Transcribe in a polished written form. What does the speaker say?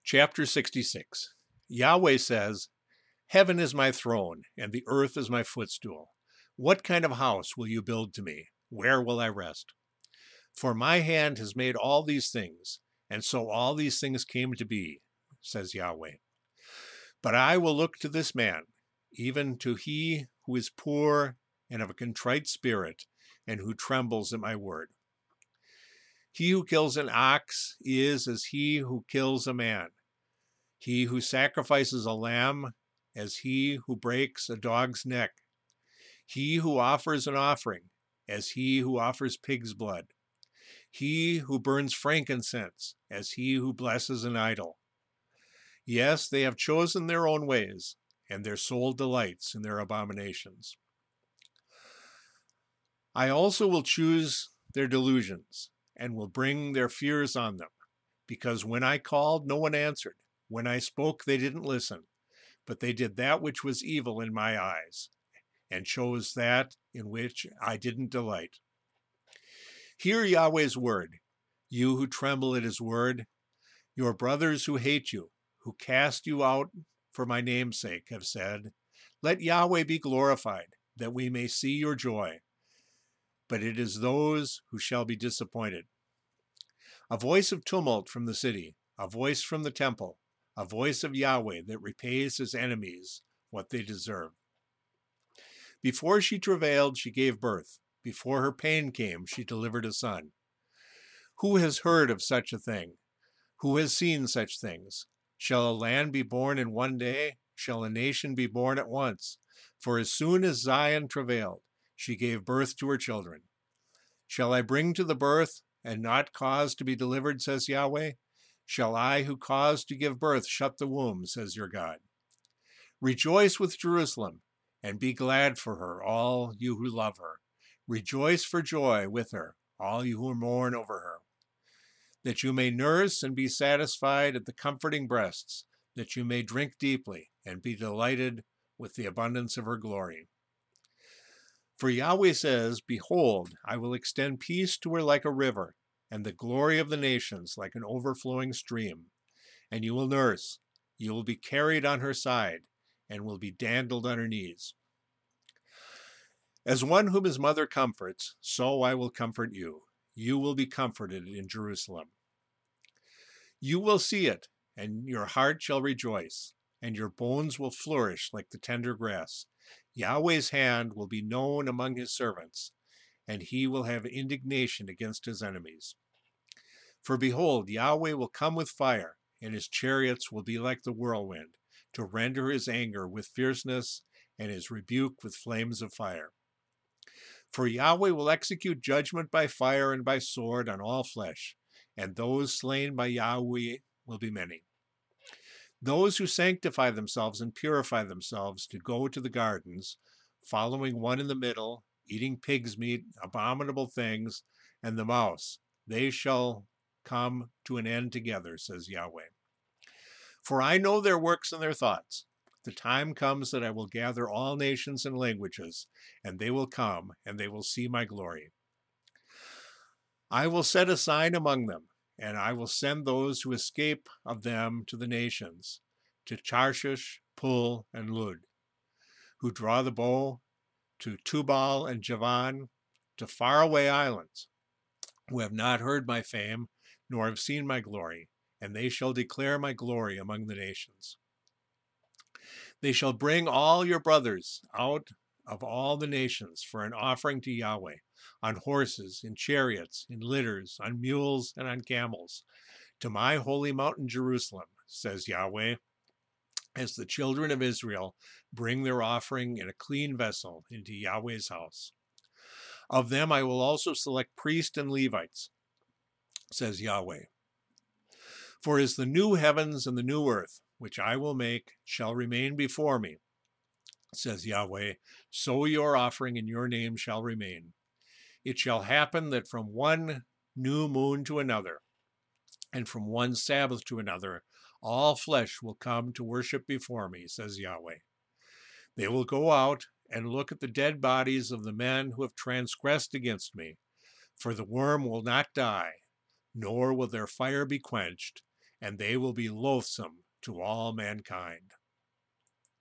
Chapter 66. Yahweh says, "Heaven is my throne, and the earth is my footstool. What kind of house will you build to me? Where will I rest? For my hand has made all these things, and so all these things came to be, says Yahweh. But I will look to this man, even to he who is poor and of a contrite spirit, and who trembles at my word. He who kills an ox is as he who kills a man. He who sacrifices a lamb as he who breaks a dog's neck. He who offers an offering as he who offers pig's blood. He who burns frankincense as he who blesses an idol. Yes, they have chosen their own ways, and their soul delights in their abominations. I also will choose their delusions, and will bring their fears on them, because when I called, no one answered. When I spoke, they didn't listen, but they did that which was evil in my eyes, and chose that in which I didn't delight. Hear Yahweh's word, you who tremble at his word. Your brothers who hate you, who cast you out for my name's sake, have said, let Yahweh be glorified, that we may see your joy. But it is those who shall be disappointed. A voice of tumult from the city, a voice from the temple, a voice of Yahweh that repays his enemies what they deserve. Before she travailed, she gave birth. Before her pain came, she delivered a son. Who has heard of such a thing? Who has seen such things? Shall a land be born in one day? Shall a nation be born at once? For as soon as Zion travailed, she gave birth to her children. Shall I bring to the birth and not cause to be delivered, says Yahweh? Shall I who caused to give birth shut the womb, says your God? Rejoice with Jerusalem, and be glad for her, all you who love her. Rejoice for joy with her, all you who mourn over her. That you may nurse and be satisfied at the comforting breasts, that you may drink deeply and be delighted with the abundance of her glory. For Yahweh says, behold, I will extend peace to her like a river, and the glory of the nations like an overflowing stream. And you will nurse, you will be carried on her side, and will be dandled on her knees. As one whom his mother comforts, so I will comfort you. You will be comforted in Jerusalem. You will see it, and your heart shall rejoice, and your bones will flourish like the tender grass. Yahweh's hand will be known among his servants, and he will have indignation against his enemies. For behold, Yahweh will come with fire, and his chariots will be like the whirlwind, to render his anger with fierceness, and his rebuke with flames of fire. For Yahweh will execute judgment by fire and by sword on all flesh, and those slain by Yahweh will be many. Those who sanctify themselves and purify themselves to go to the gardens, following one in the middle, eating pig's meat, abominable things, and the mouse, they shall come to an end together, says Yahweh. For I know their works and their thoughts. The time comes that I will gather all nations and languages, and they will come, and they will see my glory. I will set a sign among them, and I will send those who escape of them to the nations, to Tarshish, Pul, and Lud, who draw the bow, to Tubal and Javan, to faraway islands, who have not heard my fame, nor have seen my glory, and they shall declare my glory among the nations. They shall bring all your brothers out of all the nations for an offering to Yahweh, on horses, in chariots, in litters, on mules, and on camels, to my holy mountain Jerusalem, says Yahweh, as the children of Israel bring their offering in a clean vessel into Yahweh's house. Of them I will also select priests and Levites, says Yahweh. For as the new heavens and the new earth, which I will make, shall remain before me, says Yahweh, so your offering in your name shall remain. It shall happen that from one new moon to another, and from one Sabbath to another, all flesh will come to worship before me, says Yahweh. They will go out and look at the dead bodies of the men who have transgressed against me, for the worm will not die, nor will their fire be quenched, and they will be loathsome to all mankind.